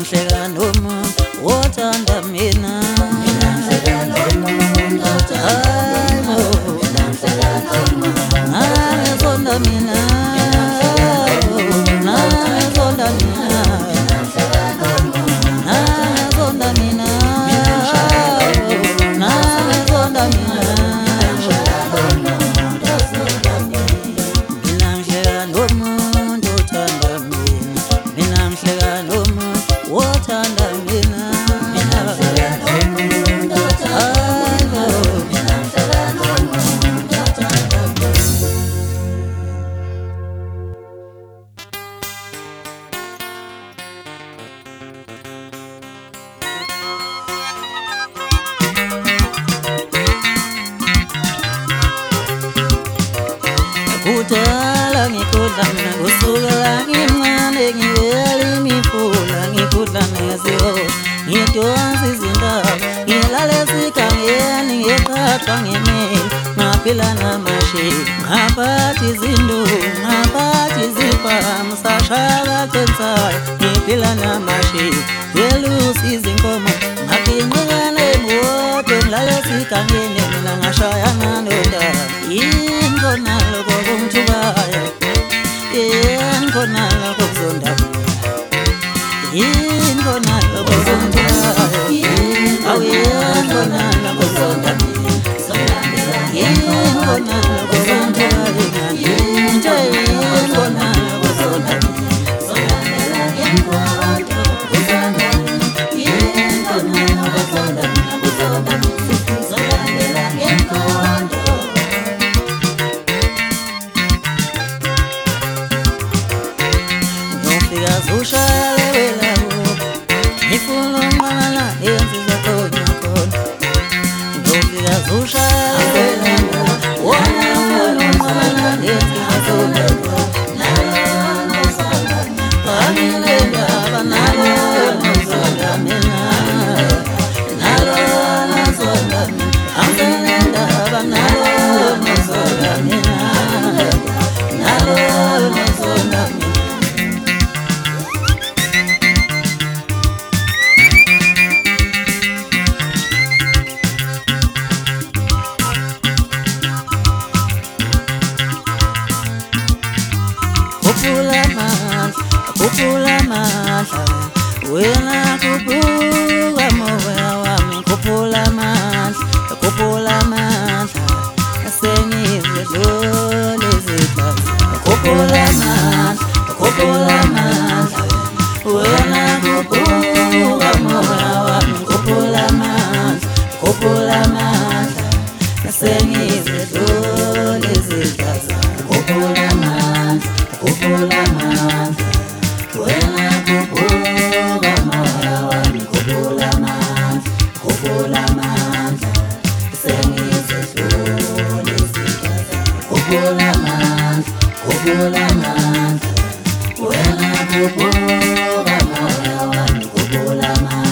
ngihleka nomuntu othanda mina, mina ngihleka nomuntu othanda mina, ngizonda mina, ngizonda mina, ngizonda mina, ngizonda mina. Kudala ngikudla mina kusukela ngimncane ngivela imifula ngikudla neziho ngidonsa izindaba ngilala esigangeni ngiqaqa ngemeli ngaphila namasheya ngaphathi izinduku ngaphathi izibhamu sashaka kensayo ngiphila namasheya ngelusa izinkomo ngaginqikana emoto ngilala esigangeni mina ngashaya nganodaba khona lokho kungithukayo khona lokho kuzonda khona lokho kuzondayo khona lokho kuzonda khona lokho kuzondayo khona lokho kuzonda ushayele welawo ngifuna unqala yenziza khona khona ngofika ushayele welawo wona unqala yenziza khona khona nalo nozonda mina nalo nozonda mina nalo nozonda mina nalo nozonda mina. Khuphula amandla wena khuphuka moya wami khuphula amandla sengizedlula izikhathi khuphula amandla wena khuphuka moya wami khuphula amandla sengizedlula izikhathi khuphula amandla wena khuphuka moya wami khuphula amandla sengizedlula izikhathi khuphula amandla wena khuphuka moya wami khuphula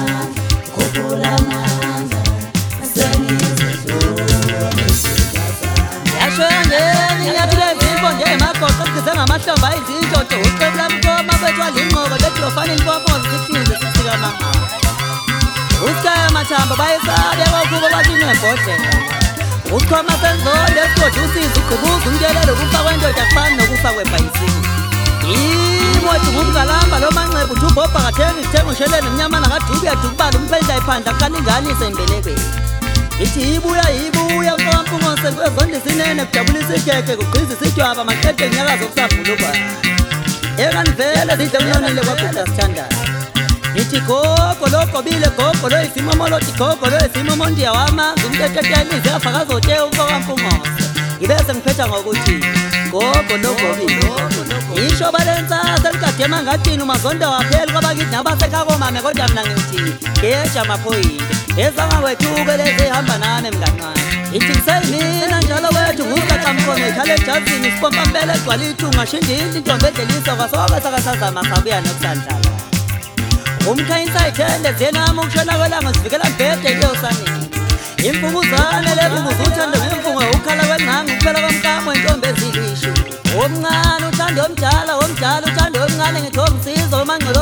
amandla sengizedlula izikhathi. Yashengeni ngiyaphila izimbo njengemagoqo esigise ngamahlombe ayizinjojo uqebu lami koma bethwala inqobo lethi lofana inkomozi sithize sifika amahaba usikaya mathamba bayesabeka ukuba basinembodlela usikhoma senzondo esigodla usiza ugqubuza umntelelo ukufa kwendoda kufana nokufa kwebhayisikili imothi ngumngalamba lo manxeba uthi ubhobha kathenga isithengo ushelele mnyamana kadubi yadukubala umphenda iphandla kukalinganise embelekweni ithi ibuya mfowampungo sengwezondisa inene kujabulisa igege kugqiza isitywaba maqede nyakazo kusavulukwa ekanivele zidle mnonile kwagqida sithandayo ithi gogo logqobile gogo lo isimomo loti gogo lo isimomo ndiya wamanzi umtetetelize afakazote umfowampungoze ibese ngiphetha ngokuthi gogo logqobile isho balensasa likadema ngathini umazonda waphela kwabakithi nabasekhakomame kodwa mina ngithi ngeja amaphoyinti ezangakwethuke lezi ehamba nami mngancane ithi ngisayimina njalo wethu ngukaxamkhono ikhale ejazini isipompa mpela egcwala ithunga shindindi intombi edlelisa kwasoke sakasazama sabuya nokusandlala umkhanyisa ithende zenami ukushona kwelanga sivikela mbhede liyosanini imfukuzane lemfukuza uthando ngemfungo ukhala kwenqanga ukuphela komkamo intombi ezilisho omncane uthando omdala uthando omncane ngithi omsizo umangcolosi mboze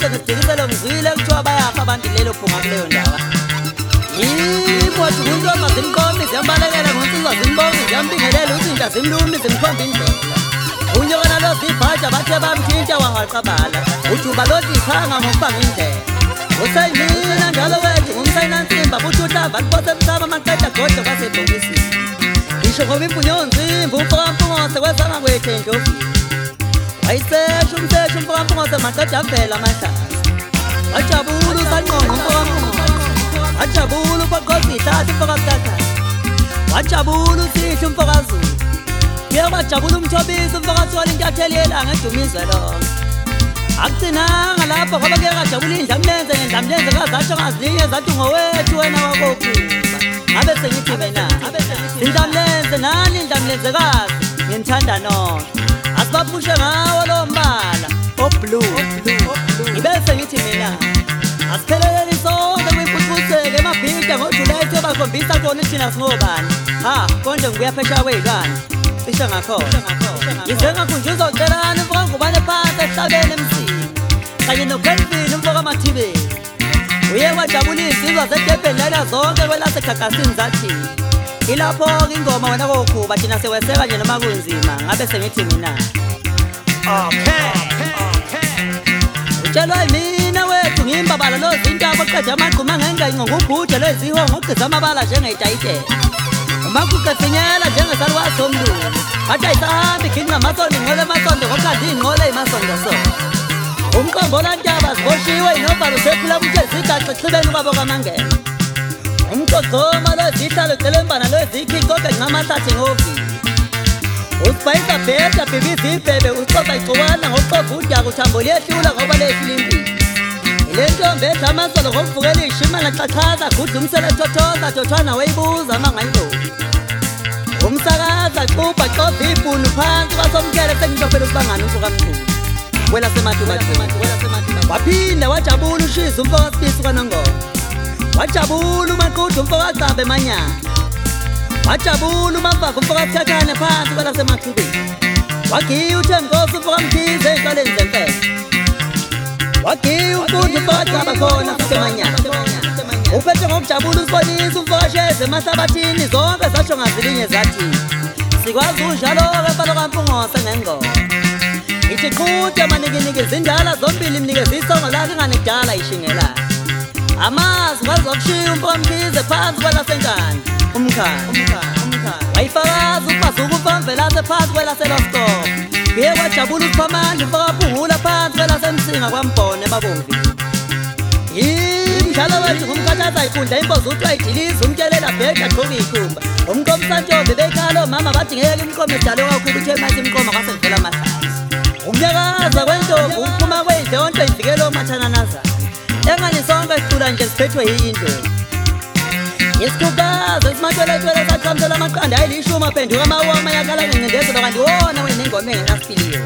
ngesidikiselo ngizwile kuthiwa bayafa abantu lelo phunga kuleyo ndawo. Yimo wathi uNtoma zimqomi ziyambalekela ngonsizwa zimbongi ziyambingelela uzinja zimlumi zimkhomba indlela. Unyokana lo zibhaja bathe bamthinta wangaqabala. Ujuba lo zikhanga ngokubanga indlela. Usayimina njalo wethu ngumsayinansimba futhi uhlava libose emhlaba maqeda godlo kwasebhokisini. Ngisho ngoba impunyo nzimba umfokampungose kwesanga kwethu endlovini. Wayisesha umsesha umfokampungose maqeda avela amahlazi. Wajabula usanqonqa umfokampungose. Wajabula uphoqoza ihlathi umfokazikhakhaya. Wajabula usihle umfokazulu. Kuye wajabula umthobisi umfokazithola intatheli yelanga edumizwe lonke. Akuthinanga lapho ngoba kuye kwajabula indlamlenze ngendlamlenze kazasho ngazilinye zathi ngowethu wena wakophumba. Ngabe sengithi mina indlamlenze nani indlamlenzekazi ngimthanda nonke. Asibaphushe ngawo lo mbala oblue. Ngibe sengithi mina asipheleleni sonke kwimpucuzeko emabhida ngoJulayi sebakhombisa khona thina singobani. Konje ngibuya phesheya kwey'lwane cishe ngakhona. Ngize ngakhunjuzwa ucelani umfoka ngubane phansi ehlabeni emsini kanye noKelvin umfoka Mathibeni. Uye wajabulisa izwa zeDurban lana zonke kwelaseGagasini zathi ilapho-ke ingoma wena kokhuba thina seweseka nje noma kunzima. Ngabe sengithi mina utshelwa yimina wethu ngimbabala lozintaba oqeda amagquma ngengenco ngubhude lwezihongo ogqiza amabala njengeyitayitela. Umakuqefinyela njengesalukazi somlungu athi ayisahambi khini ngamasondo ngqole emasondo ngokanti iy'nqole ey'masondo so. Umqombolantaba ziboshiwe inovalo usephula muthe zigaxe exhibeni kwabo kwamangema. Umgqogqoma lwezihlalo celembana lwezikhicoke ngamahlathi ngovili. Usipayisa bheda bhibiza ibhebe ucoca icukwana ngokuxova udaka uthambo liyehlula ngoba lehlula impilo. Ile ntombi edla amasolo ngokuvukela iy'shimana xaxhaza gudla umsele thothoza thothwana weyibuza amangayintombi. Umsakaza xubha xova ibhunu phansi kwasomkele sengilophela usibangani umfokamkhulu kwelaseMatubatini. Waphinda wajabula ushisa umfokasibisi kwaNongoma. Wajabula uMaquthu umfokazaba eManyala. Wajabula uMafafa umfokazikhakhane phansi kwelaseMathubeni. Wagiya uThemnkosi umfokamkhize ey'hlaleni zempela. Wagiya uMfundi umfokazaba khona futhi eManyala. Uphethe ngokujabula usibonisa umfokasheze emahlabathini zonke zasho ngazilinye zathi sikwazi unjalo-ke mfana kaMpungose ngengoma. Ithi qhude manikiniki zindala zombili mnikeza isongo lakhe nganekudala ishingelayo. Amazwi wazokushiya umfokamkhize phansi kwelasenkani umkhaya. Wayifakaza ukubhazuka umfamvelase phansi kwelaseLoskop. Kuye kwajabula usiphamandla umfokaphungula phansi kwelasemsinga kwaMbhone ebabomvini. Mdlalo wethu ngumkhathaza ifunda impozo uthi wayidiliza umtshelela bheda agqoka ikhumba. Umqomsantombi bekhala omama bathi ngeke imqomo edalwe kakhulu uthe mathi imqomo kwasevela amahlazi. Umnyakaza kwentombi ukuphuma kwey'ndonto ivikela omathananazana. Engani sonke sicula nje siphethwe yiyintombi. Isikhukazo esimatweletwele saqhamsela amaqanda ayilishumi aphenduka amawoma yakala ngencindezelo kanti wona wenengoma engenasipiliyoni.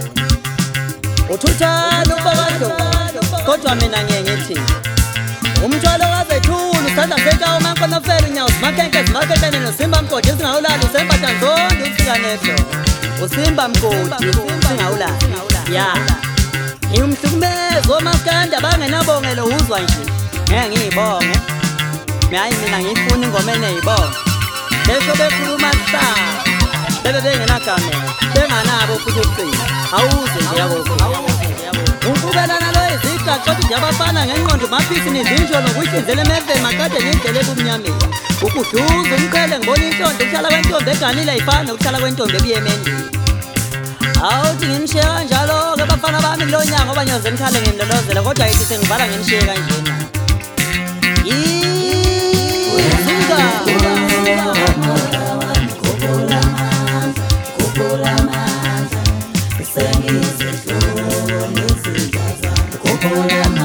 Uthuthana umfokadlozi kodwa mina ngeke ngithi umthwalo wazethulu usanda sekawo mankonofela unyawo zimakhenke zimakhetane noSimba Mgodi singawulali usembatha nzondo ukufika nehlobo. uSimba Mgodi singawulali ya ngimhlukumezo omaskanda bangenabongelo uzwa nje ngeke ngiyibonge. Hayi mina ngifuna ingoma eneyibonge. Lesho bekhuluma kusasa bebe bengenagamela benganabo futhi uqina awuze nje yabo. Ukubelana lo izigqa xothi nje abafana ngenqondo maphisi nizinjolo nokuhlinzela emeve makade ngendlela ebumnyameni. Ukuduza umqhele ngibona intombi ukuhlala kwentombi eganile ayifani nokuhlala kwentombi ebuyemendini. Awuthi nginishiye kanjalo-ke bafana bami kulo nyaka ngoba nyoze nikhale ngimlolozela kodwa yithi sengivala nginishiye kanjena. Kukula